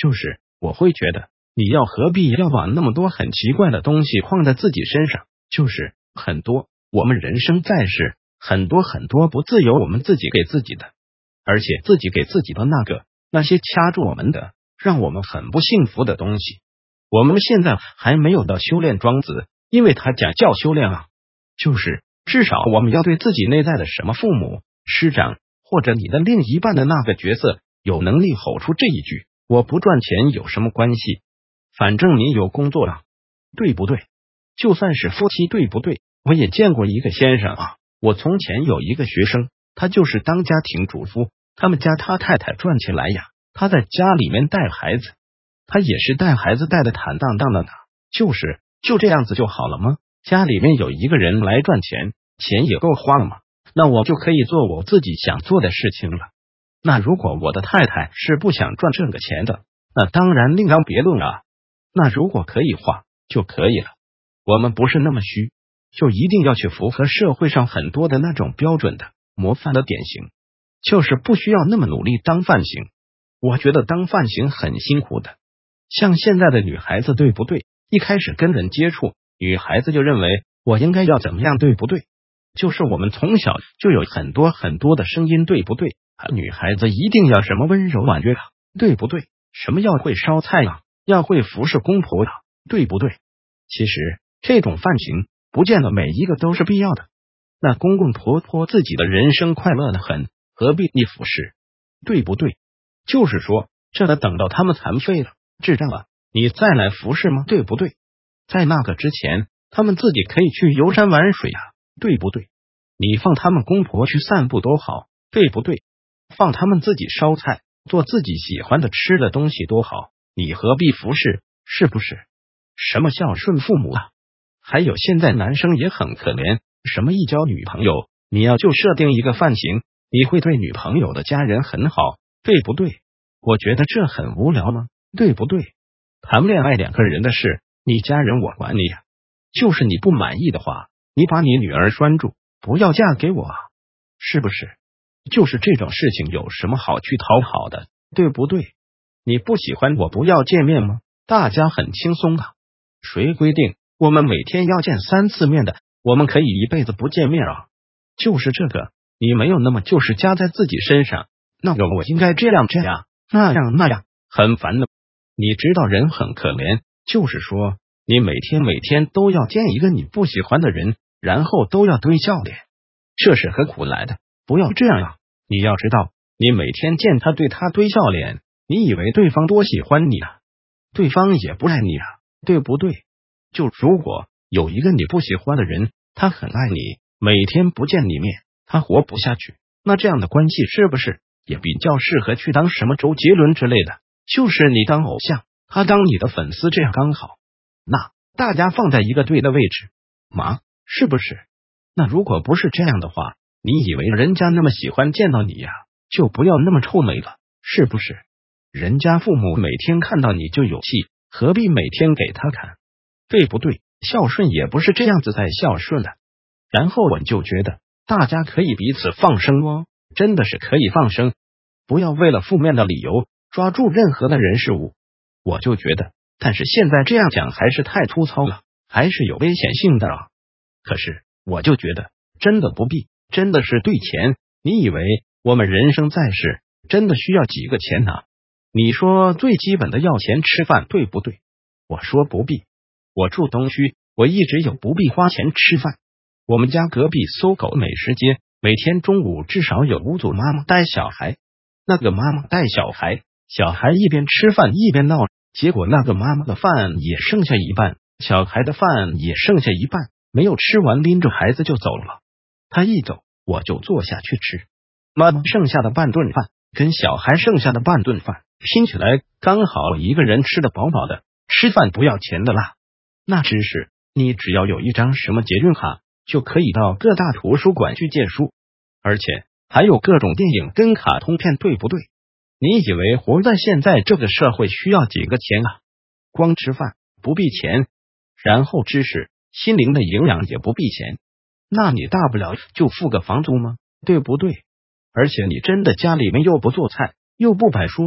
就是我会觉得你何必要把那么多很奇怪的东西放在自己身上，就是很多我们人生在世很多不自由我们自己给自己的，而且自己给自己的那些掐住我们的让我们很不幸福的东西。我们现在还没有到修炼庄子，因为他讲叫修炼啊，就是至少我们要对自己内在的什么父母、师长或者你的另一半的那个角色有能力吼出这一句，我不赚钱有什么关系，反正你有工作啊，对不对？就算是夫妻，对不对？我也见过一个先生啊，我从前有一个学生，他就是当家庭主妇，他们家他太太赚钱来呀，他在家里面带孩子，他也是带孩子带的坦荡荡的呢，就这样子就好了吗？家里面有一个人来赚钱，钱也够花了嘛，那我就可以做我自己想做的事情了。那如果我的太太是不想赚这个钱的，那当然另当别论啊。那如果可以花就可以了，我们不是那么虚，就一定要去符合社会上很多的那种标准的模范的典型，就是不需要那么努力当范型。我觉得当范型很辛苦的，像现在的女孩子，对不对？一开始跟人接触，女孩子就认为我应该要怎么样，对不对？就是我们从小就有很多的声音，对不对？女孩子一定要什么温柔婉约啊，对不对？什么要会烧菜啊，要会服侍公婆啊，对不对？其实这种范型不见得每一个都是必要的，那公公婆婆自己的人生快乐的很，何必你服侍，对不对？就是说这得等到他们残废了、智障了，你再来服侍吗？对不对？在那个之前，他们自己可以去游山玩水啊，对不对？你放他们公婆去散步多好，对不对？放他们自己烧菜，做自己喜欢的吃的东西多好，你何必服侍，是不是？什么孝顺父母啊？还有现在男生也很可怜，什么一交女朋友，你要就设定一个范型，你会对女朋友的家人很好，对不对？我觉得这很无聊吗？对不对？谈恋爱两个人的事，你家人我管你呀，就是你不满意的话，你把你女儿拴住，不要嫁给我啊，是不是？就是这种事情有什么好去讨好的，对不对？你不喜欢我不要见面吗？大家很轻松啊，谁规定我们每天要见3次面的，我们可以一辈子不见面啊？就是这个，你没有那么就是加在自己身上，那个我应该这样那样，很烦的。你知道人很可怜，就是说你每天都要见一个你不喜欢的人，然后都要堆笑脸，这是何苦来的？不要这样啊！你要知道，你每天见他对他堆笑脸，你以为对方多喜欢你啊？对方也不爱你啊，对不对？就如果有一个你不喜欢的人，他很爱你，每天不见你面，他活不下去，那这样的关系是不是也比较适合去当什么周杰伦之类的？就是你当偶像，他当你的粉丝，这样刚好。那大家放在一个对的位置吗？是不是？那如果不是这样的话，你以为人家那么喜欢见到你呀，就不要那么臭美了，是不是？人家父母每天看到你就有气，何必每天给他看，对不对？孝顺也不是这样子在孝顺的。然后我就觉得大家可以彼此放生哦，真的是可以放生，不要为了负面的理由抓住任何的人事物。我就觉得，但是现在这样讲还是太粗糙了，还是有危险性的啊。可是我就觉得真的不必，真的是对钱，你以为我们人生在世真的需要几个钱呢？你说最基本的要钱吃饭，对不对？我说不必，我住东区，我一直有不必花钱吃饭。我们家隔壁搜狗美食街，每天中午至少有5组妈妈带小孩，那个妈妈带小孩，小孩一边吃饭一边闹，结果那个妈妈的饭也剩下一半，小孩的饭也剩下一半，没有吃完，拎着孩子就走了。他一走，我就坐下去吃。妈妈剩下的半顿饭跟小孩剩下的半顿饭拼起来，刚好一个人吃得饱饱的，吃饭不要钱的啦。那知识，你只要有一张什么捷运卡，就可以到各大图书馆去借书，而且还有各种电影跟卡通片，对不对？你以为活在现在这个社会需要几个钱啊？光吃饭不必钱，然后知识、心灵的营养也不必钱，那你大不了就付个房租吗？对不对？而且你真的家里面又不做菜，又不摆书本，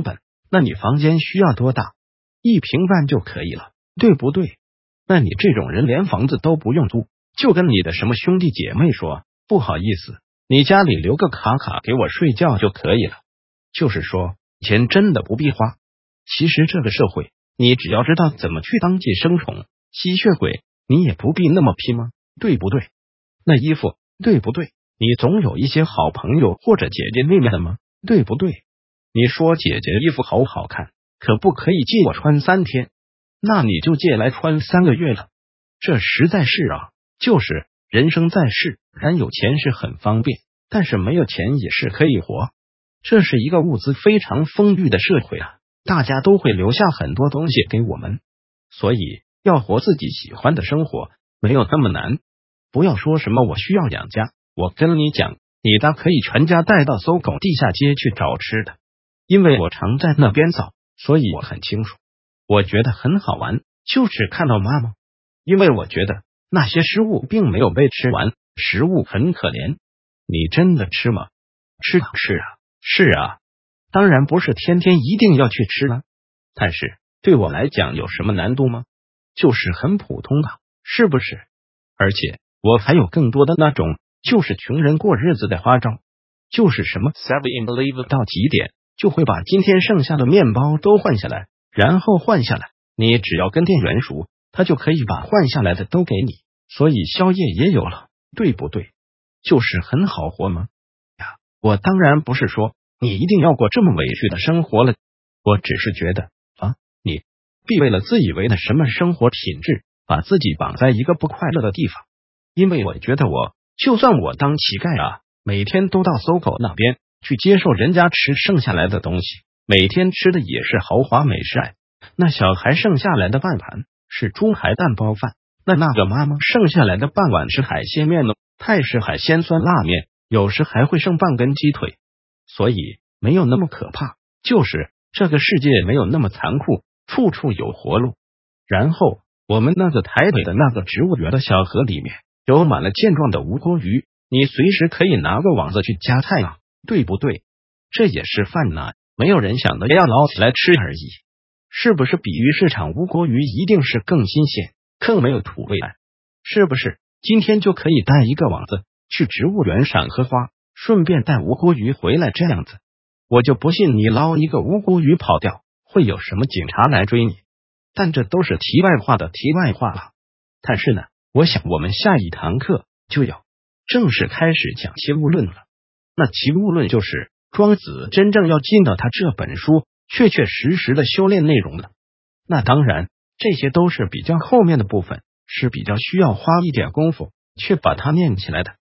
那你房间需要多大？1平半就可以了，对不对？那你这种人连房子都不用租，就跟你的什么兄弟姐妹说，不好意思，你家里留个卡给我睡觉就可以了。就是说，钱真的不必花。其实这个社会，你只要知道怎么去当寄生虫、吸血鬼，你也不必那么拼吗？对不对？那衣服，对不对？你总有一些好朋友或者姐姐妹妹的吗？对不对？你说姐姐衣服好好看，可不可以借我穿3天？那你就借来穿3个月了。这实在是啊，就是人生在世，然有钱是很方便，但是没有钱也是可以活。这是一个物资非常丰裕的社会啊，大家都会留下很多东西给我们，所以要活自己喜欢的生活，没有那么难。不要说什么我需要养家，我跟你讲，你大可以全家带到搜狗地下街去找吃的，因为我常在那边走，所以我很清楚。我觉得很好玩，就是看到妈妈，因为我觉得那些食物并没有被吃完，食物很可怜。你真的吃吗？吃啊，是啊，当然不是天天一定要去吃了，但是对我来讲有什么难度吗？就是很普通的，是不是？而且我还有更多的那种就是穷人过日子的花招，就是什么 7-Eleven 到几点就会把今天剩下的面包都换下来，然后换下来，你只要跟店员说，他就可以把换下来的都给你，所以宵夜也有了，对不对？就是很好活吗？呀，我当然不是说你一定要过这么委屈的生活了，我只是觉得你必为了自以为的什么生活品质，把自己绑在一个不快乐的地方。因为我觉得就算我当乞丐啊，每天都到搜狗那边去接受人家吃剩下来的东西，每天吃的也是豪华美食，那小孩剩下来的半盘是猪排蛋包饭，那个妈妈剩下来的半碗是海鲜面呢，泰式海鲜酸辣面，有时还会剩半根鸡腿。所以没有那么可怕，就是这个世界没有那么残酷，处处有活路。然后我们那个台北的那个植物园的小河里面有满了健壮的无锅鱼，你随时可以拿个网子去夹菜啊，对不对？这也是饭呐，没有人想的要捞起来吃而已。是不是比鱼市场无锅鱼一定是更新鲜，更没有土味？是不是今天就可以带一个网子去植物园赏荷花，顺便带无锅鱼回来？这样子我就不信你捞一个无锅鱼跑掉会有什么警察来追你。但这都是题外话的题外话了。但是呢，我想我们下一堂课就要正式开始讲齐物论了。那齐物论就是庄子真正要进到他这本书确确实实的修炼内容了。那当然这些都是比较后面的部分，是比较需要花一点功夫去把它念起来的。